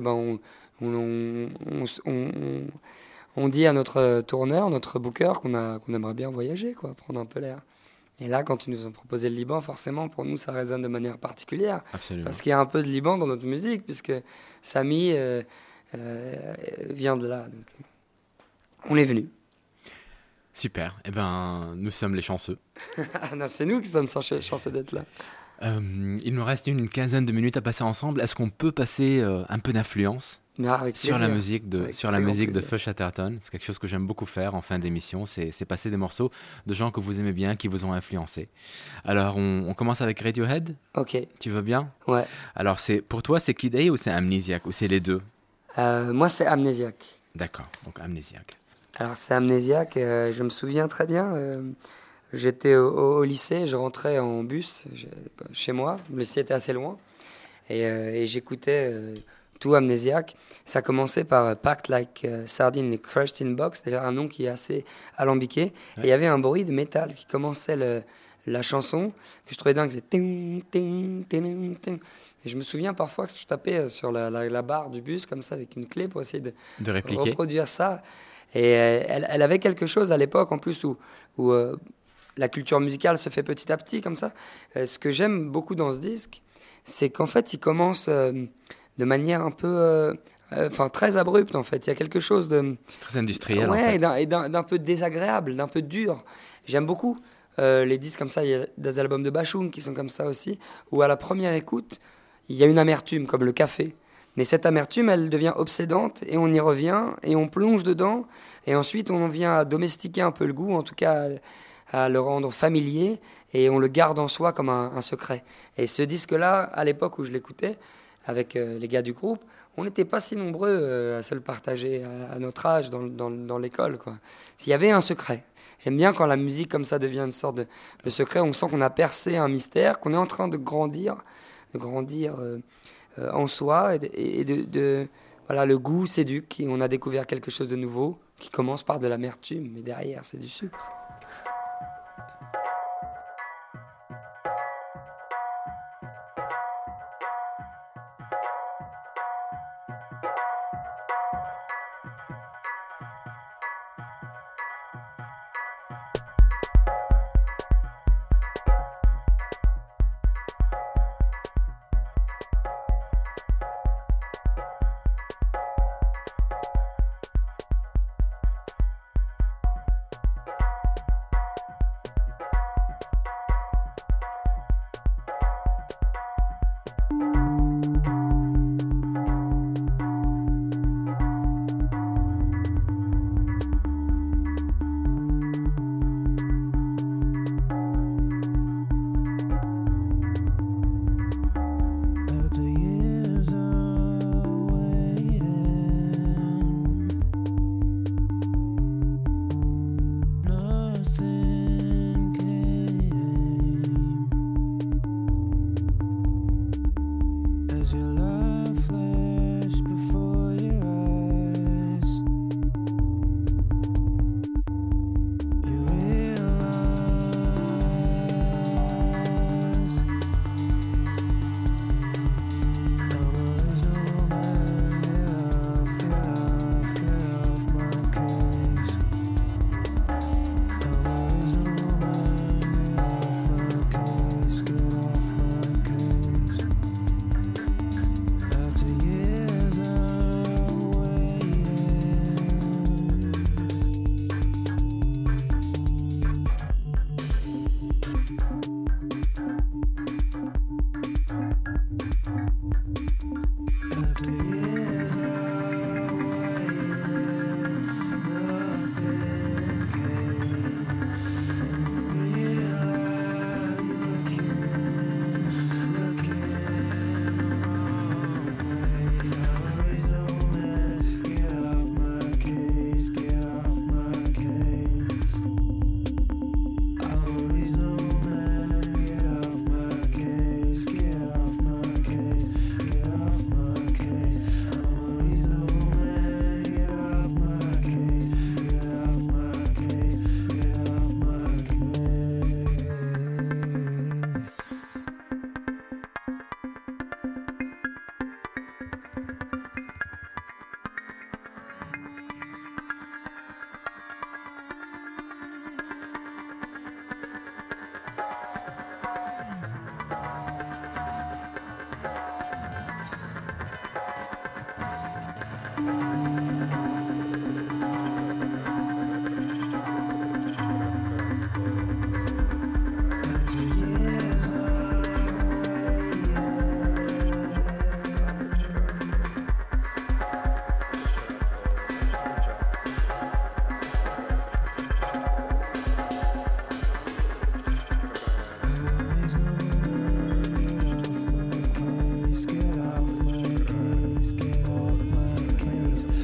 on dit à notre tourneur, notre booker qu'on aimerait bien voyager, quoi, prendre un peu l'air. Et là, quand ils nous ont proposé le Liban, forcément, pour nous, ça résonne de manière particulière. Absolument. Parce qu'il y a un peu de Liban dans notre musique, puisque Sami vient de là. Donc, on est venu. Super. Eh ben, nous sommes les chanceux. Non, c'est nous qui sommes chanceux d'être là. Il nous reste une quinzaine de minutes à passer ensemble. Est-ce qu'on peut passer un peu d'influence sur la musique de Feu Chatterton? C'est quelque chose que j'aime beaucoup faire en fin d'émission, c'est passer des morceaux de gens que vous aimez bien, qui vous ont influencé. Alors, on commence avec Radiohead. Ok. Tu veux bien? Ouais. Alors, pour toi, c'est Kid A ou c'est Amnesiac, ou c'est les deux? Moi, c'est Amnesiac. D'accord, donc Amnesiac. Alors, c'est Amnesiac, je me souviens très bien. J'étais au lycée, je rentrais en bus chez moi. Le lycée était assez loin. Et j'écoutais tout Amnesiac. Ça commençait par Packed Like Sardine et Crushed in Box, c'est-à-dire un nom qui est assez alambiqué. Ouais. Et il y avait un bruit de métal qui commençait la chanson, que je trouvais dingue. C'est ting, ting, ting, ting. Et je me souviens parfois que je tapais sur la barre du bus comme ça avec une clé pour essayer de répliquer, reproduire ça. Et elle avait quelque chose à l'époque en plus où la culture musicale se fait petit à petit comme ça. Ce que j'aime beaucoup dans ce disque, c'est qu'en fait, il commence de manière un peu, très abrupte en fait. Il y a quelque chose de... C'est très industriel. Ouais, en fait. et d'un peu désagréable, d'un peu dur. J'aime beaucoup les disques comme ça. Il y a des albums de Bashung qui sont comme ça aussi, où à la première écoute, il y a une amertume comme le café. Mais cette amertume, elle devient obsédante et on y revient et on plonge dedans. Et ensuite, on vient à domestiquer un peu le goût, en tout cas à le rendre familier et on le garde en soi comme un secret. Et ce disque-là, à l'époque où je l'écoutais, avec les gars du groupe, on n'était pas si nombreux à se le partager à notre âge dans l'école, quoi. Il y avait un secret. J'aime bien quand la musique comme ça devient une sorte de secret, on sent qu'on a percé un mystère, qu'on est en train de grandir en soi et voilà, le goût s'éduque et on a découvert quelque chose de nouveau qui commence par de l'amertume, mais derrière c'est du sucre. Get off my case.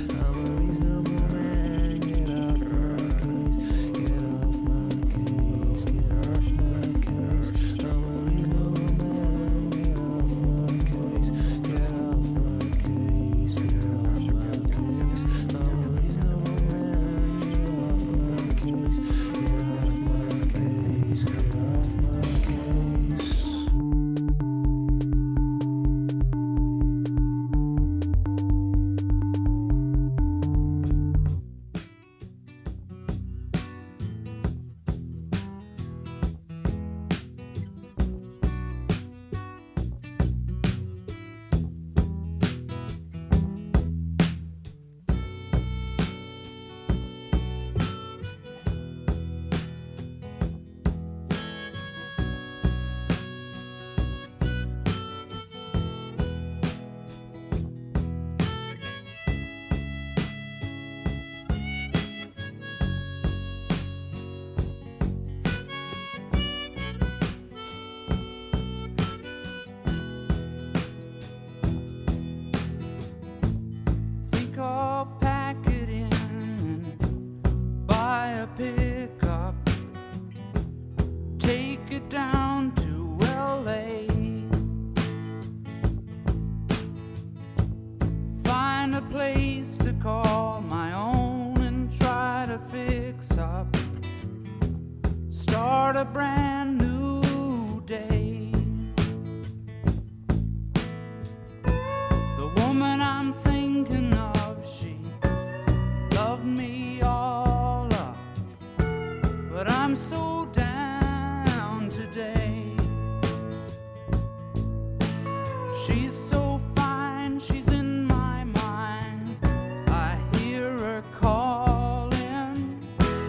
place to call my own and try to fix up, start a brand new day. The woman I'm thinking of, she loved me all up, but I'm so down today. She's so fine, she's in my mind, I hear her calling.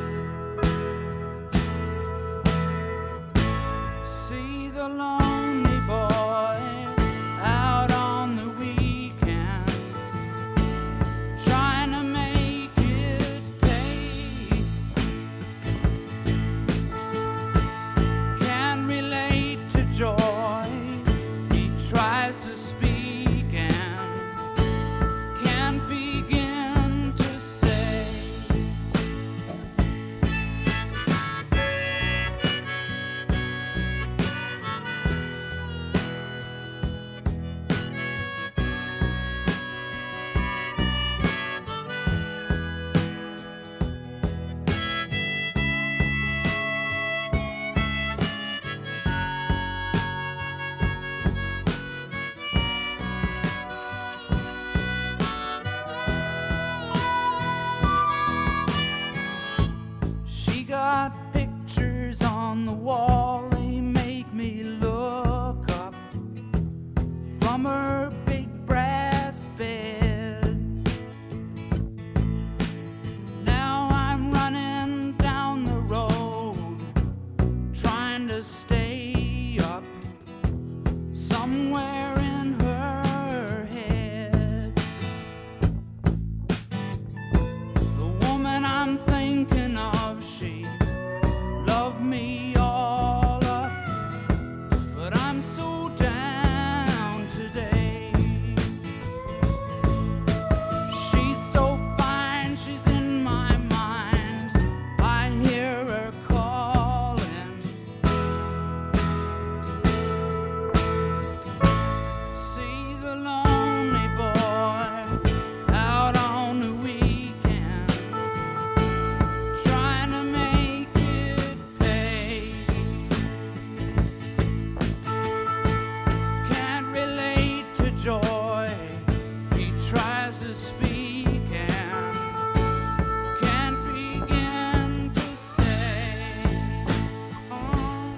See the lonely boy out on the weekend, trying to make it pay. Can't relate to joy, he tries to speak and can't begin to say. She got pictures on the wall, they make me look up from her big brass bed. Now I'm running down the road, trying to stay up somewhere in her head. The woman I'm thinking of, she loved me all up, but I'm so down today. She's so fine, she's in my mind, I hear her calling. See the lonely boy out on the weekend, trying to make it pay. Can't relate to joy, he tries to speak and can't begin to say. Oh.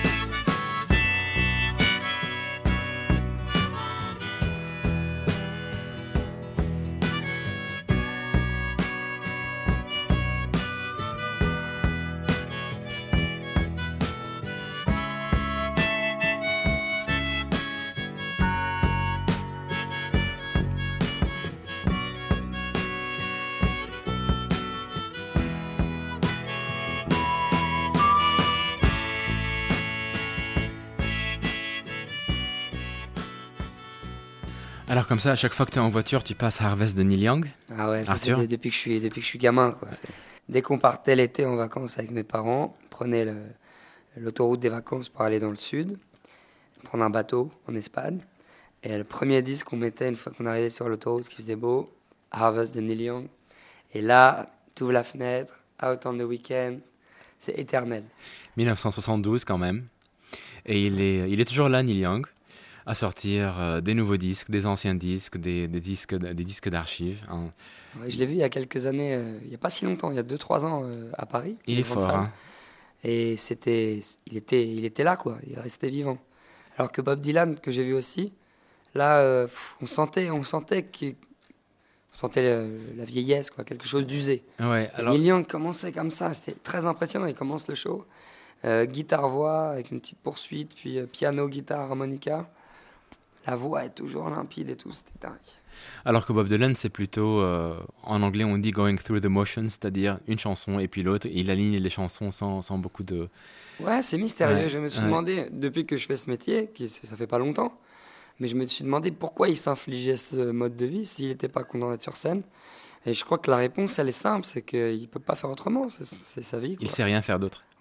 Alors comme ça, à chaque fois que tu es en voiture, tu passes Harvest de Neil Young. Ah ouais, ça Arthur c'était depuis que je suis gamin, quoi. Dès qu'on partait l'été en vacances avec mes parents, on prenait l'autoroute des vacances pour aller dans le sud, prendre un bateau en Espagne. Et le premier disque qu'on mettait une fois qu'on arrivait sur l'autoroute, qui faisait beau, Harvest de Neil Young. Et là, tu ouvres la fenêtre, Out on the Weekend, c'est éternel. 1972 quand même. Et il est toujours là, Neil Young, à sortir des nouveaux disques, des anciens disques, des disques d'archives. Hein. Ouais, je l'ai vu il y a quelques années, il n'y a pas si longtemps, il y a 2-3 ans à Paris. Il est fort. Hein. Et il était là, quoi. Il restait vivant. Alors que Bob Dylan, que j'ai vu aussi, là, on sentait la vieillesse, quoi, quelque chose d'usé. Ouais, alors... Neil Young commençait comme ça, c'était très impressionnant. Il commence le show, guitare-voix avec une petite poursuite, puis piano, guitare, harmonica. La voix est toujours limpide et tout, c'était dingue. Alors que Bob Dylan, c'est plutôt, en anglais on dit going through the motions, c'est-à-dire une chanson et puis l'autre, et il aligne les chansons sans beaucoup de... Ouais, c'est mystérieux. Je me suis demandé, depuis que je fais ce métier, ça fait pas longtemps, mais je me suis demandé pourquoi il s'infligeait ce mode de vie s'il n'était pas content d'être sur scène. Et je crois que la réponse, elle est simple, c'est qu'il ne peut pas faire autrement, c'est sa vie, quoi. Il sait rien faire d'autre.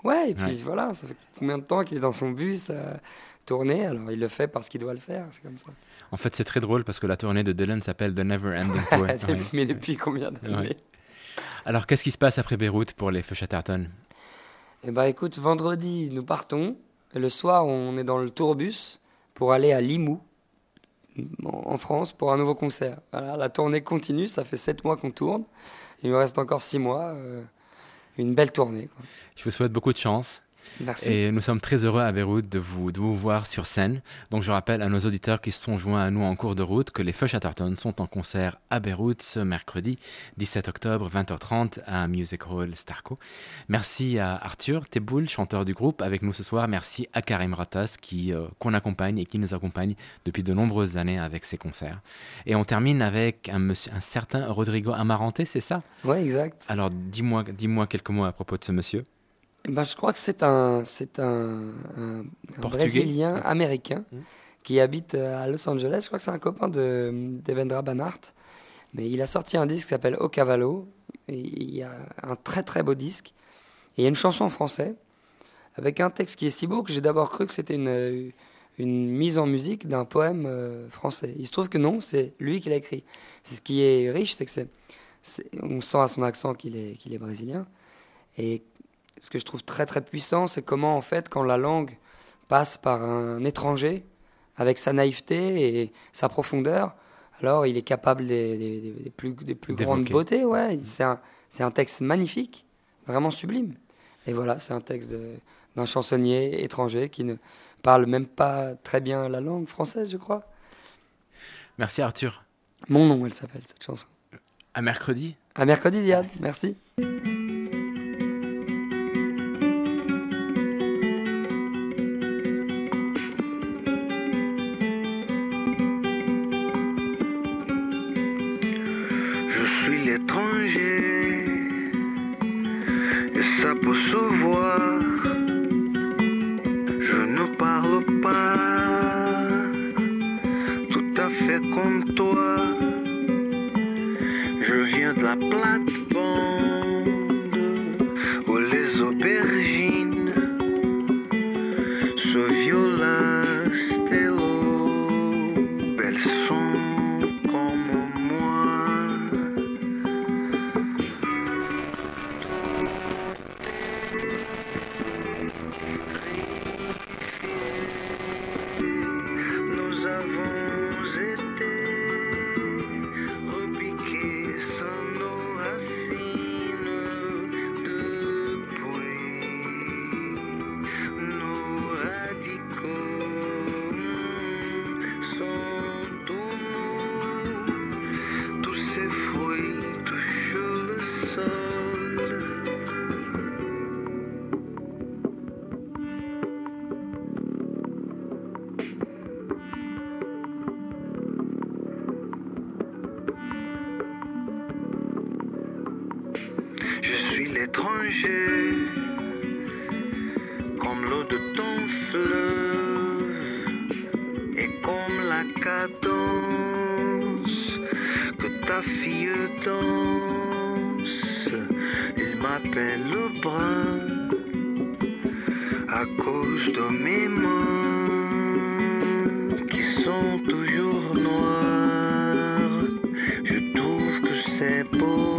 Ouais, et puis Ouais. voilà, ça fait combien de temps qu'il est dans son bus à tourner, alors il le fait parce qu'il doit le faire, c'est comme ça. En fait, c'est très drôle parce que la tournée de Dylan s'appelle The Never Ending Tour. Ouais. Mais depuis combien d'années? Ouais. Alors, qu'est-ce qui se passe après Beyrouth pour les Feux Chatterton? Eh ben écoute, vendredi, nous partons, et le soir, on est dans le tourbus pour aller à Limoux, en France, pour un nouveau concert. Voilà, la tournée continue, ça fait 7 mois qu'on tourne, il nous reste encore 6 mois, une belle tournée, quoi. Je vous souhaite beaucoup de chance. Merci. Et nous sommes très heureux à Beyrouth de vous voir sur scène. Donc je rappelle à nos auditeurs qui se sont joints à nous en cours de route que les Feux Chatterton sont en concert à Beyrouth ce mercredi 17 octobre 20h30 à Music Hall Starco. Merci à Arthur Teboul, chanteur du groupe, avec nous ce soir. Merci à Karim Ratas qu'on accompagne et qui nous accompagne depuis de nombreuses années avec ses concerts. Et on termine avec un certain Rodrigo Amarante, c'est ça? Ouais, exact. Alors dis-moi quelques mots à propos de ce monsieur. Eh ben, je crois que c'est un Portugais. Brésilien américain qui habite à Los Angeles. Je crois que c'est un copain d'Evendra Banhart. Mais il a sorti un disque qui s'appelle Au Cavallo. Et il y a un très très beau disque. Et il y a une chanson en français avec un texte qui est si beau que j'ai d'abord cru que c'était une mise en musique d'un poème français. Il se trouve que non, c'est lui qui l'a écrit. C'est ce qui est riche, c'est que on sent à son accent qu'il est brésilien. Et ce que je trouve très très puissant, c'est comment en fait, quand la langue passe par un étranger, avec sa naïveté et sa profondeur, alors il est capable des plus grandes beautés. Ouais. C'est un texte magnifique, vraiment sublime. Et voilà, c'est un texte d'un chansonnier étranger qui ne parle même pas très bien la langue française, je crois. Merci Arthur. Mon nom, elle s'appelle, cette chanson. À mercredi. À mercredi, Diane. Merci. Et ça peut se voir. Je ne parle pas tout à fait comme toi. Je viens de la plate-bande où les aubergines se viola stello, belles sont comme moi. Nous avons été repiqués sans nos racines depuis nos radicaux sont tous nous, tous ces fruits touchent le sol. Je suis l'étranger, comme l'eau de ton fleuve, et comme la cadence que ta fille danse. Il m'appelle le brun à cause de mes mains qui sont toujours noires. Je trouve que c'est beau.